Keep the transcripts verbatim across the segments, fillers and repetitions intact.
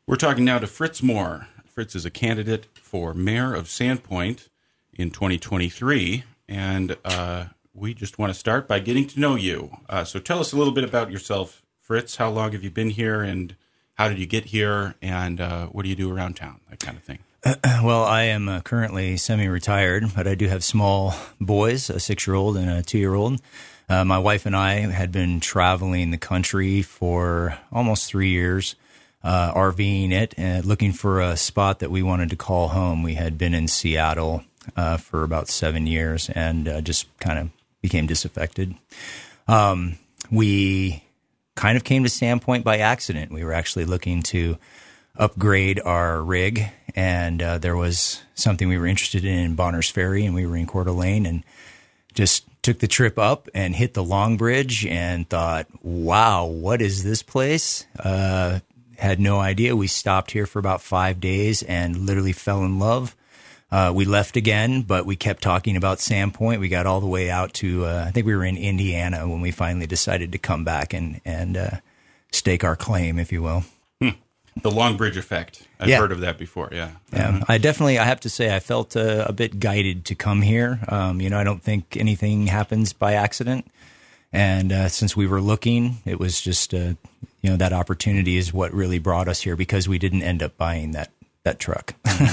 We're talking now to Fritz Moore. Fritz is a candidate for mayor of Sandpoint in twenty twenty-three, and uh, we just want to start by getting to know you. Uh, so tell us a little bit about yourself, Fritz. How long have you been here, and how did you get here, and uh, what do you do around town, that kind of thing? Uh, well, I am uh, currently semi-retired, but I do have small boys, a six-year-old and a two-year-old. Uh, my wife and I had been traveling the country for almost three years, uh, RVing it and looking for a spot that we wanted to call home. We had been in Seattle uh, for about seven years and uh, just kind of became disaffected. Um, we kind of came to Sandpoint by accident. We were actually looking to upgrade our rig, and uh, there was something we were interested in in Bonners Ferry, and we were in Coeur d'Alene, and just took the trip up and hit the Long Bridge and thought, wow, what is this place? Uh, had no idea. We stopped here for about five days and literally fell in love. Uh, we left again, but we kept talking about Sandpoint. We got all the way out to, uh, I think we were in Indiana when we finally decided to come back and, and uh, stake our claim, if you will. Hmm. The Long Bridge effect. I've yeah. heard of that before, yeah. Yeah, mm-hmm. I definitely, I have to say, I felt uh, a bit guided to come here. Um, you know, I don't think anything happens by accident. And uh, since we were looking, it was just, uh, you know, that opportunity is what really brought us here because we didn't end up buying that that truck.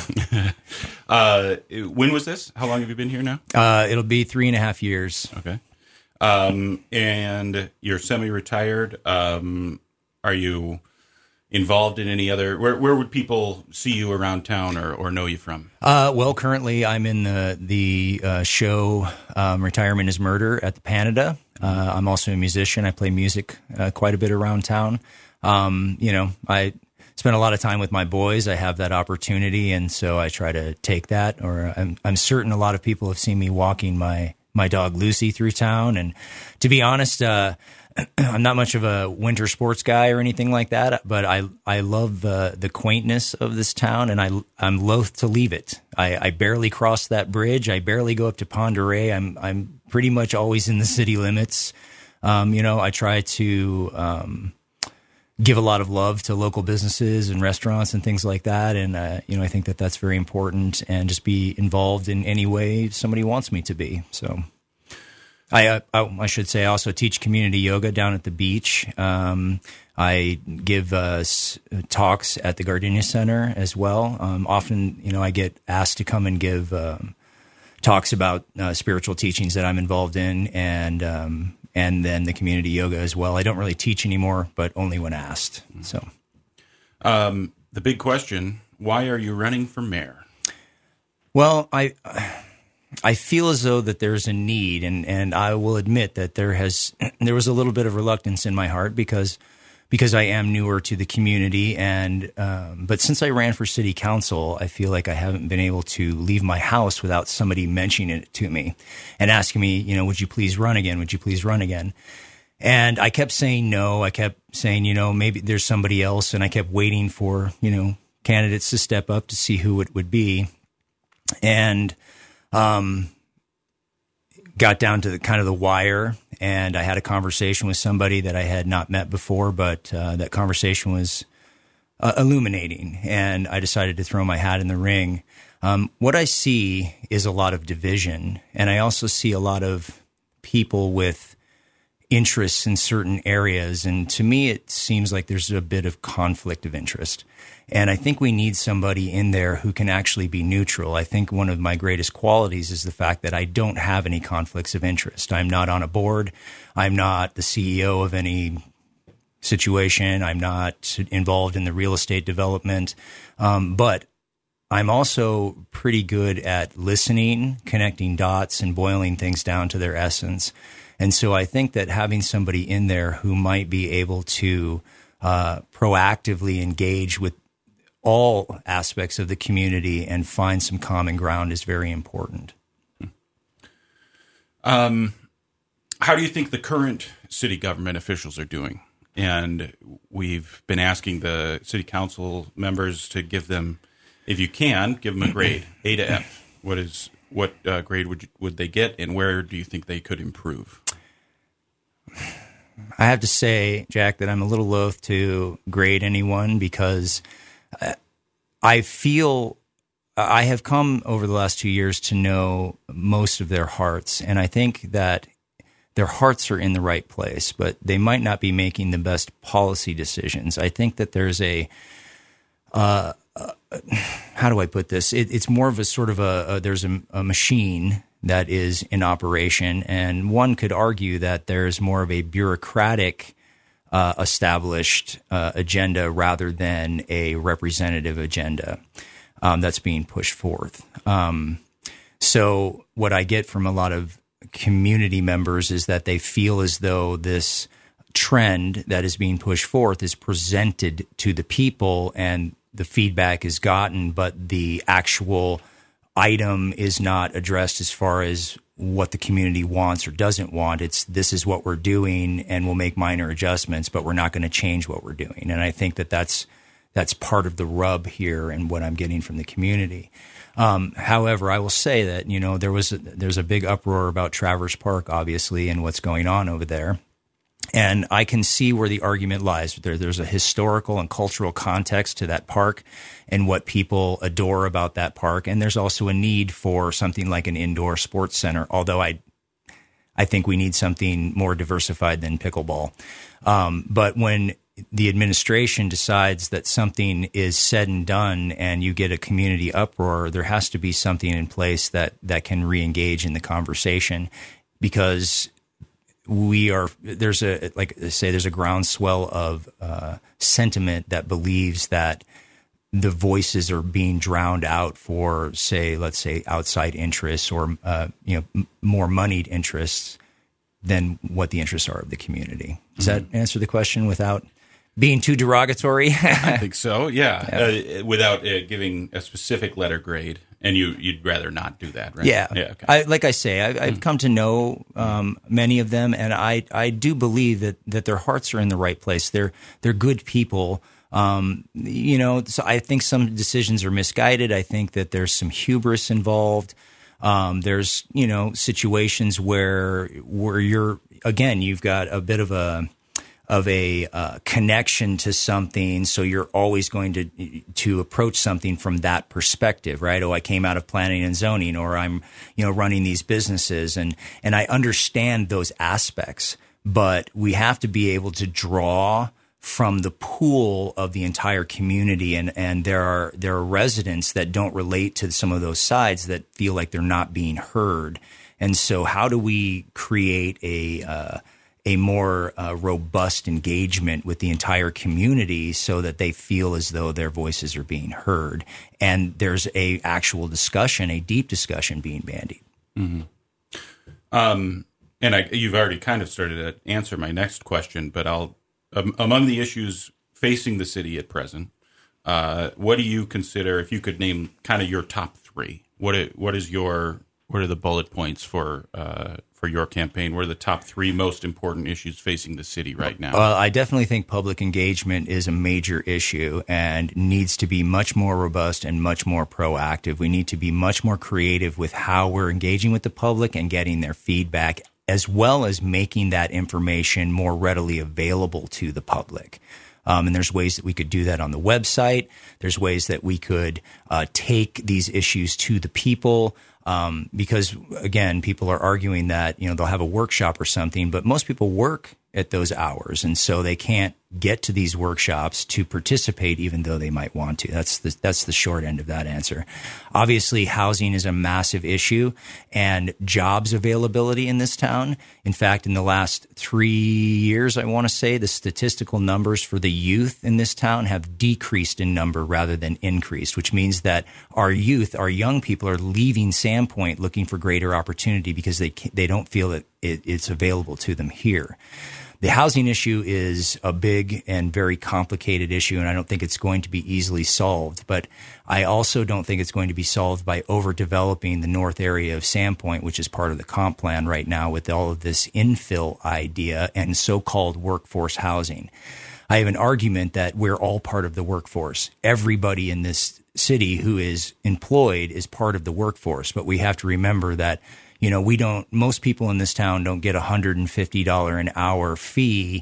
uh, when was this? How long have you been here now? Uh, it'll be three and a half years. Okay. Um, and you're semi-retired. Um, are you involved in any other, where where would people see you around town or, or know you from? Uh, well, currently I'm in the, the uh, show um, Retirement is Murder at the Panada. Uh, I'm also a musician. I play music uh, quite a bit around town. Um, you know, I spend a lot of time with my boys. I have that opportunity, and so I try to take that. Or I'm, I'm certain a lot of people have seen me walking my, my dog Lucy through town. And to be honest, uh, I'm not much of a winter sports guy or anything like that, but I I love uh, the quaintness of this town, and I I'm loath to leave it. I, I barely cross that bridge. I barely go up to Pend Oreille. I'm I'm pretty much always in the city limits. Um, you know, I try to um, give a lot of love to local businesses and restaurants and things like that, and uh, you know, I think that that's very important, and just be involved in any way somebody wants me to be. So. I, uh, I should say I also teach community yoga down at the beach. Um, I give uh, s- talks at the Gardenia Center as well. Um, often, you know, I get asked to come and give um, talks about uh, spiritual teachings that I'm involved in, and um, and then the community yoga as well. I don't really teach anymore, but only when asked. So, um, the big question: why are you running for mayor? Well, I. I feel as though that there's a need, and, and I will admit that there has there was a little bit of reluctance in my heart because because I am newer to the community, and um, but since I ran for city council, I feel like I haven't been able to leave my house without somebody mentioning it to me and asking me, you know, would you please run again? Would you please run again? And I kept saying no. I kept saying, you know, maybe there's somebody else, and I kept waiting for, you know, candidates to step up to see who it would be, and Um, got down to the kind of the wire, and I had a conversation with somebody that I had not met before, but uh, that conversation was uh, illuminating, and I decided to throw my hat in the ring. Um, what I see is a lot of division, and I also see a lot of people with interests in certain areas, and to me it seems like there's a bit of conflict of interest. And I think we need somebody in there who can actually be neutral. I think one of my greatest qualities is the fact that I don't have any conflicts of interest. I'm not on a board. I'm not the C E O of any situation. I'm not involved in the real estate development. Um, but I'm also pretty good at listening, connecting dots, and boiling things down to their essence. And so I think that having somebody in there who might be able to uh, proactively engage with all aspects of the community and find some common ground is very important. Um, how do you think the current city government officials are doing? And we've been asking the city council members to give them, if you can, give them a grade, A to F. What is what uh, grade would you, would they get, and where do you think they could improve? I have to say, Jack, that I'm a little loath to grade anyone because I feel I have come over the last two years to know most of their hearts, and I think that their hearts are in the right place, but they might not be making the best policy decisions. I think that there's a, uh, uh, how do I put this? It, it's more of a sort of a, a there's a, a machine that is in operation, and one could argue that there's more of a bureaucratic uh, established uh, agenda rather than a representative agenda um, that's being pushed forth. Um, so what I get from a lot of community members is that they feel as though this trend that is being pushed forth is presented to the people and the feedback is gotten, but the actual item is not addressed as far as what the community wants or doesn't want. It's this is what we're doing and we'll make minor adjustments, but we're not going to change what we're doing. And I think that that's that's part of the rub here and what I'm getting from the community. Um, however, I will say that, you know, there was a, there's a big uproar about Traverse Park, obviously, and what's going on over there. And I can see where the argument lies. There, there's a historical and cultural context to that park and what people adore about that park. And there's also a need for something like an indoor sports center, although I I think we need something more diversified than pickleball. Um, but when the administration decides that something is said and done and you get a community uproar, there has to be something in place that, that can re-engage in the conversation, because we are, there's a, like I say, there's a groundswell of uh, sentiment that believes that the voices are being drowned out for, say, let's say outside interests or, uh, you know, m- more moneyed interests than what the interests are of the community. Does mm-hmm. that answer the question without being too derogatory? I think so, yeah. yeah. Uh, without uh, giving a specific letter grade. And you, you'd rather not do that, right? Yeah. yeah okay. I, like I say, I, I've mm. come to know um, many of them, and I, I do believe that, that their hearts are in the right place. They're they're good people. Um, you know, so I think some decisions are misguided. I think that there's some hubris involved. Um, there's, you know, situations where where you're, again, you've got a bit of a of a uh, connection to something, so you're always going to to approach something from that perspective, right? Oh, I came out of planning and zoning, or I'm, you know, running these businesses, and and I understand those aspects, but we have to be able to draw from the pool of the entire community, and and there are there are residents that don't relate to some of those sides that feel like they're not being heard, and so how do we create a uh, a more uh, robust engagement with the entire community so that they feel as though their voices are being heard and there's a actual discussion, a deep discussion being bandied. Mm-hmm. Um, and I, you've already kind of started to answer my next question, but I'll, um, among the issues facing the city at present, uh, what do you consider, if you could name kind of your top three, what it, what is your, what are the bullet points for, uh, for your campaign? What are the top three most important issues facing the city right now? Well, I definitely think public engagement is a major issue and needs to be much more robust and much more proactive. We need to be much more creative with how we're engaging with the public and getting their feedback, as well as making that information more readily available to the public. Um, and there's ways that we could do that on the website. There's ways that we could uh, take these issues to the people. Um, because again, people are arguing that, you know, they'll have a workshop or something, but most people work at those hours. And so they can't get to these workshops to participate, even though they might want to. That's the, that's the short end of that answer. Obviously, housing is a massive issue, and jobs availability in this town. In fact, in the last three years, I want to say the statistical numbers for the youth in this town have decreased in number rather than increased, which means that our youth, our young people are leaving Sandpoint looking for greater opportunity because they they don't feel that it, it's available to them here. The housing issue is a big and very complicated issue, and I don't think it's going to be easily solved. But I also don't think it's going to be solved by overdeveloping the north area of Sandpoint, which is part of the comp plan right now with all of this infill idea and so-called workforce housing. I have an argument that we're all part of the workforce. Everybody in this city who is employed is part of the workforce, but we have to remember that, you know, we don't, most people in this town don't get a one hundred fifty dollars an hour fee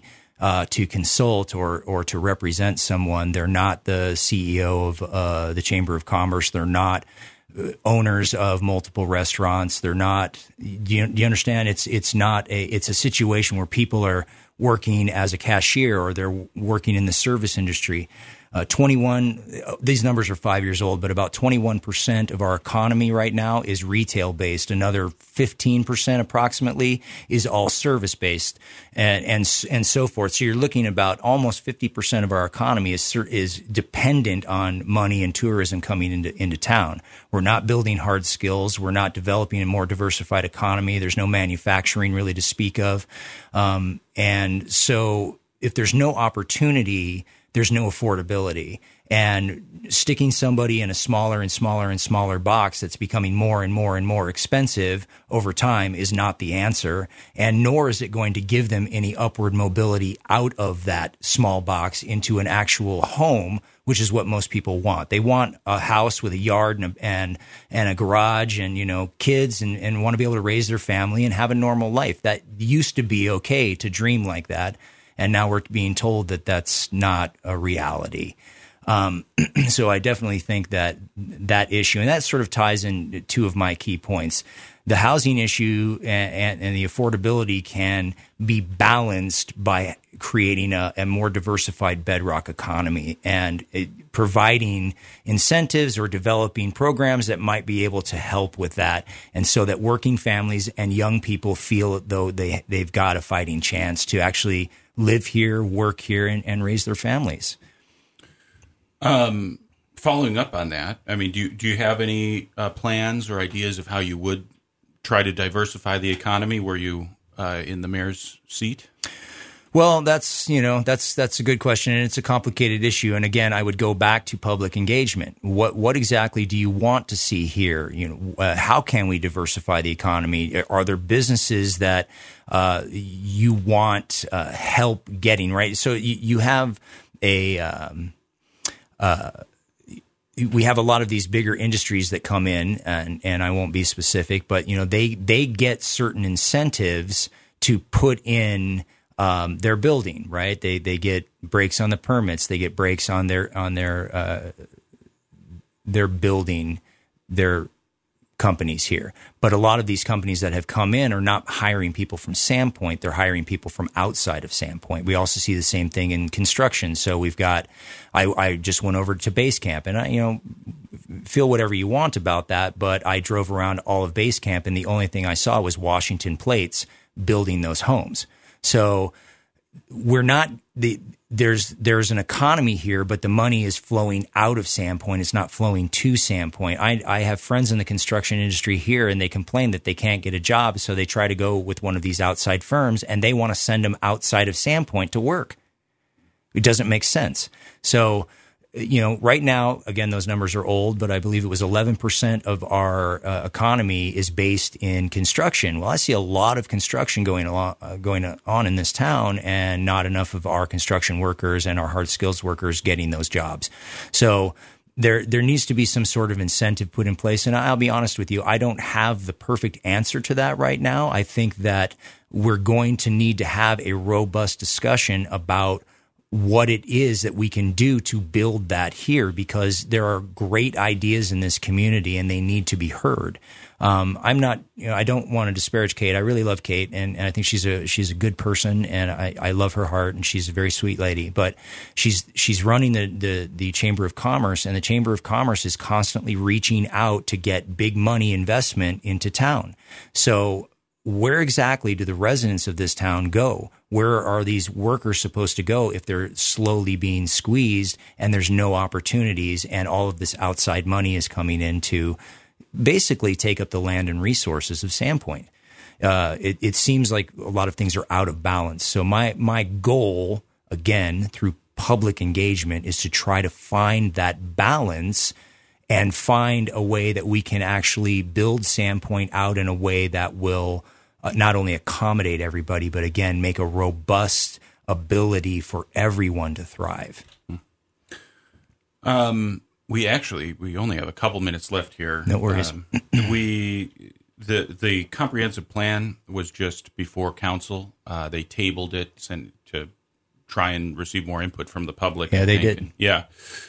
uh, to consult or or to represent someone. They're not the C E O of uh, the Chamber of Commerce. They're not owners of multiple restaurants. They're not. Do you, do you understand? It's it's not a. It's a situation where people are working as a cashier or they're working in the service industry. Uh, twenty-one, these numbers are five years old, but about twenty-one percent of our economy right now is retail based. Another fifteen percent approximately is all service based, and, and, and so forth. So you're looking about almost fifty percent of our economy is, is dependent on money and tourism coming into, into town. We're not building hard skills. We're not developing a more diversified economy. There's no manufacturing really to speak of. Um, and so if there's no opportunity, there's no affordability. And sticking somebody in a smaller and smaller and smaller box that's becoming more and more and more expensive over time is not the answer. And nor is it going to give them any upward mobility out of that small box into an actual home, which is what most people want. They want a house with a yard and a, and, and a garage and, you know, kids and, and want to be able to raise their family and have a normal life. That used to be okay to dream like that. And now we're being told that that's not a reality. Um, so I definitely think that that issue, and that sort of ties in two of my key points. The housing issue and, and, and the affordability can be balanced by creating a, a more diversified bedrock economy and it, providing incentives or developing programs that might be able to help with that. And so that working families and young people feel though they, they've got a fighting chance to actually live here, work here, and, and raise their families. Um, following up on that, I mean, do you, do you have any uh, plans or ideas of how you would try to diversify the economy? Were you uh, in the mayor's seat? Well, that's, you know, that's that's a good question, and it's a complicated issue. And again, I would go back to public engagement. What what exactly do you want to see here? You know, uh, how can we diversify the economy? Are there businesses that uh, you want uh, help getting right? So you, you have a um, uh, we have a lot of these bigger industries that come in, and and I won't be specific, but you know, they they get certain incentives to put in Um, their building, right? They they get breaks on the permits. They get breaks on their on their uh, their building, their companies here. But a lot of these companies that have come in are not hiring people from Sandpoint. They're hiring people from outside of Sandpoint. We also see the same thing in construction. So we've got. I, I just went over to Basecamp, and I, you know, feel whatever you want about that. But I drove around all of Basecamp, and the only thing I saw was Washington Plates building those homes. So we're not the there's there's an economy here, but the money is flowing out of Sandpoint. It's not flowing to Sandpoint. I I have friends in the construction industry here, and they complain that they can't get a job, so they try to go with one of these outside firms, and they want to send them outside of Sandpoint to work. It doesn't make sense. So, you know, right now, again, those numbers are old, but I believe it was eleven percent of our uh, economy is based in construction. Well, I see a lot of construction going along, uh, going on in this town, and not enough of our construction workers and our hard skills workers getting those jobs. So there, there needs to be some sort of incentive put in place. And I'll be honest with you, I don't have the perfect answer to that right now. I think that we're going to need to have a robust discussion about what it is that we can do to build that here, because there are great ideas in this community and they need to be heard. Um, I'm not, you know, I don't want to disparage Kate. I really love Kate, and, and I think she's a she's a good person, and I, I love her heart, and she's a very sweet lady. But she's she's running the, the the Chamber of Commerce, and the Chamber of Commerce is constantly reaching out to get big money investment into town. So where exactly do the residents of this town go? Where are these workers supposed to go if they're slowly being squeezed and there's no opportunities, and all of this outside money is coming in to basically take up the land and resources of Sandpoint? Uh, it, it seems like a lot of things are out of balance. So my my goal, again, through public engagement, is to try to find that balance and find a way that we can actually build Sandpoint out in a way that will uh, not only accommodate everybody, but again, make a robust ability for everyone to thrive. Um, we actually, we only have a couple minutes left here. No worries. Um, we, the, the comprehensive plan was just before council. Uh, they tabled it, sent it to try and receive more input from the public. Yeah, I they think. did. And, yeah.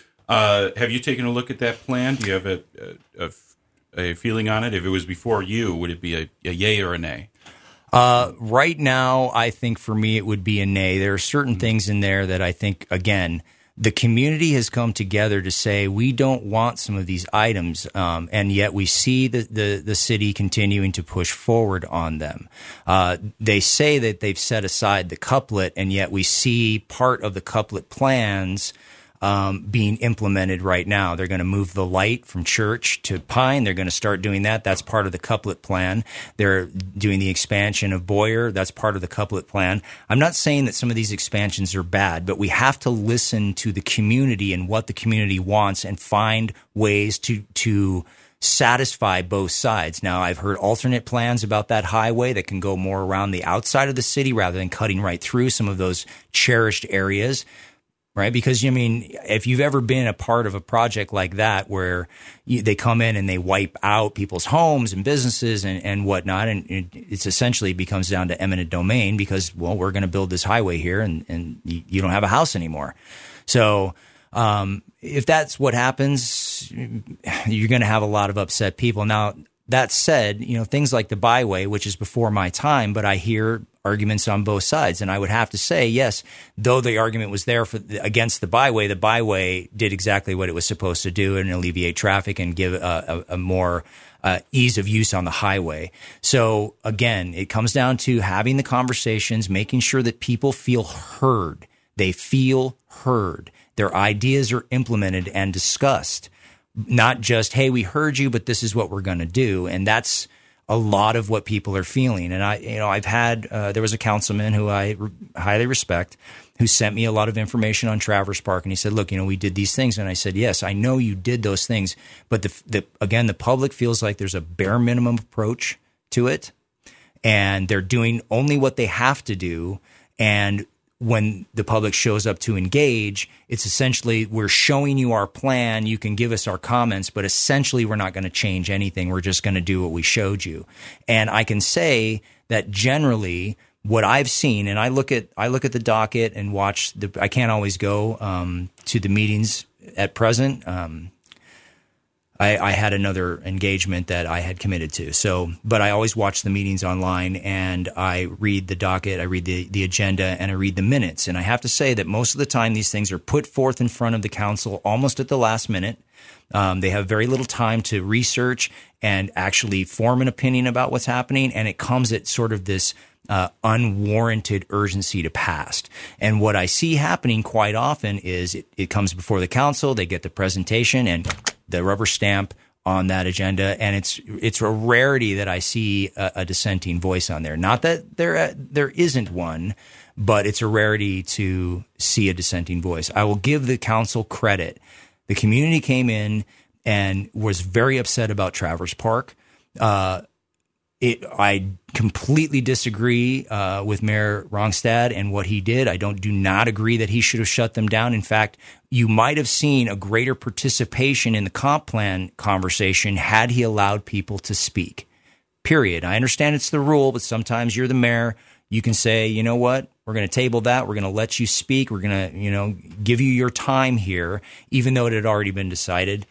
Uh, have you taken a look at that plan? Do you have a, a, a, a feeling on it? If it was before you, would it be a, a yay or a nay? Uh, right now, I think for me it would be a nay. There are certain mm-hmm. things in there that I think, again, the community has come together to say we don't want some of these items, um, and yet we see the, the, the city continuing to push forward on them. Uh, they say that they've set aside the couplet, and yet we see part of the couplet plans Um, being implemented right now. They're going to move the light from Church to Pine. They're going to start doing that. That's part of the couplet plan. They're doing the expansion of Boyer. That's part of the couplet plan. I'm not saying that some of these expansions are bad, but we have to listen to the community and what the community wants and find ways to to satisfy both sides. Now, I've heard alternate plans about that highway that can go more around the outside of the city rather than cutting right through some of those cherished areas. Right, because I mean, if you've ever been a part of a project like that, where you, they come in and they wipe out people's homes and businesses and, and whatnot, and it it's essentially becomes down to eminent domain because, well, we're going to build this highway here, and and you, you don't have a house anymore. So, um, if that's what happens, you're going to have a lot of upset people. Now, that said, you know, things like the byway, which is before my time, but I hear arguments on both sides. And I would have to say, yes, though the argument was there for against the byway, the byway did exactly what it was supposed to do and alleviate traffic and give a, a, a more uh, ease of use on the highway. So again, it comes down to having the conversations, making sure that people feel heard. They feel heard. Their ideas are implemented and discussed. Not just, hey, we heard you, but this is what we're going to do. And that's a lot of what people are feeling. And I, you know, I've had, uh, there was a councilman who I re- highly respect who sent me a lot of information on Traverse Park. And he said, look, you know, we did these things. And I said, yes, I know you did those things. But the, the again, the public feels like there's a bare minimum approach to it. And they're doing only what they have to do. And when the public shows up to engage, it's essentially, we're showing you our plan. You can give us our comments, but essentially we're not going to change anything. We're just going to do what we showed you. And I can say that generally what I've seen, and I look at, I look at the docket and watch the, I can't always go um, to the meetings at present. Um, I, I had another engagement that I had committed to. So, but I always watch the meetings online, and I read the docket, I read the, the agenda, and I read the minutes. And I have to say that most of the time these things are put forth in front of the council almost at the last minute. Um, they have very little time to research and actually form an opinion about what's happening. And it comes at sort of this uh, unwarranted urgency to pass. And what I see happening quite often is it, it comes before the council, they get the presentation and the rubber stamp on that agenda, and it's it's a rarity that I see a, a dissenting voice on there. Not that there there isn't one, but it's a rarity to see a dissenting voice. I will give the council credit. The community came in and was very upset about Traverse Park. Uh, it, I completely disagree uh, with Mayor Rongstad and what he did. I don't do not agree that he should have shut them down. In fact, you might have seen a greater participation in the comp plan conversation had he allowed people to speak, period. I understand it's the rule, but sometimes you're the mayor. You can say, you know what, we're going to table that. We're going to let you speak. We're going to, you know, give you your time here, even though it had already been decided.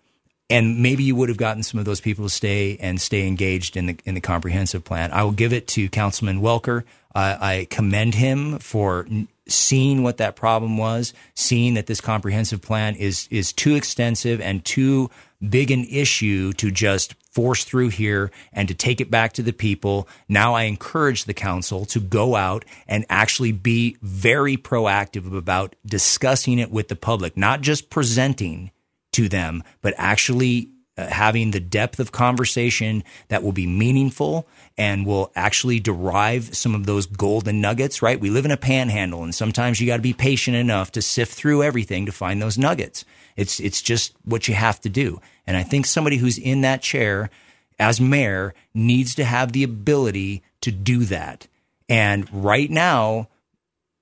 And maybe you would have gotten some of those people to stay and stay engaged in the in the comprehensive plan. I will give it to Councilman Welker. Uh, I commend him for seeing what that problem was, seeing that this comprehensive plan is is too extensive and too big an issue to just force through here and to take it back to the people. Now I encourage the council to go out and actually be very proactive about discussing it with the public, not just presenting to them, but actually uh, having the depth of conversation that will be meaningful and will actually derive some of those golden nuggets, right? We live in a panhandle, and sometimes you got to be patient enough to sift through everything to find those nuggets. It's it's just what you have to do. And I think somebody who's in that chair as mayor needs to have the ability to do that. And right now,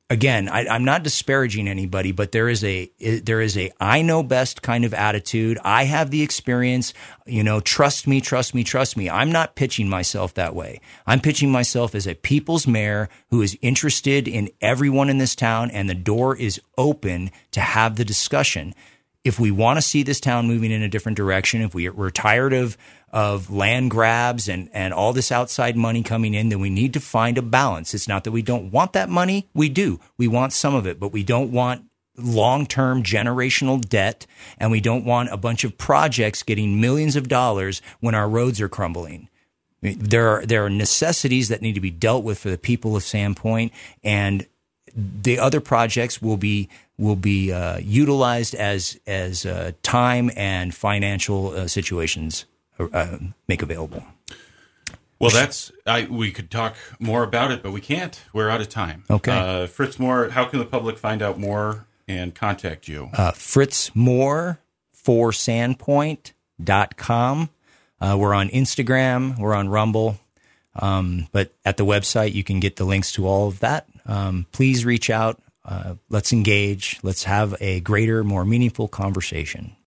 again, I, I'm not disparaging anybody, but there is a there is a I know best kind of attitude. I have the experience. You know, trust me, trust me, trust me. I'm not pitching myself that way. I'm pitching myself as a people's mayor who is interested in everyone in this town, and the door is open to have the discussion. If we want to see this town moving in a different direction, if we, we're tired of of land grabs and, and all this outside money coming in, then we need to find a balance. It's not that we don't want that money. We do. We want some of it, but we don't want long-term generational debt, and we don't want a bunch of projects getting millions of dollars when our roads are crumbling. There are, there are necessities that need to be dealt with for the people of Sandpoint, and the other projects will be will be uh, utilized as as uh, time and financial uh, situations uh, make available. Well, that's I. We could talk more about it, but we can't. We're out of time. Okay, uh, Fritz Moore. How can the public find out more and contact you? Uh, Fritz Moore for Sandpoint dot com. Uh, we're on Instagram. We're on Rumble. Um, but at the website, you can get the links to all of that. Um, please reach out. Uh, let's engage. Let's have a greater, more meaningful conversation.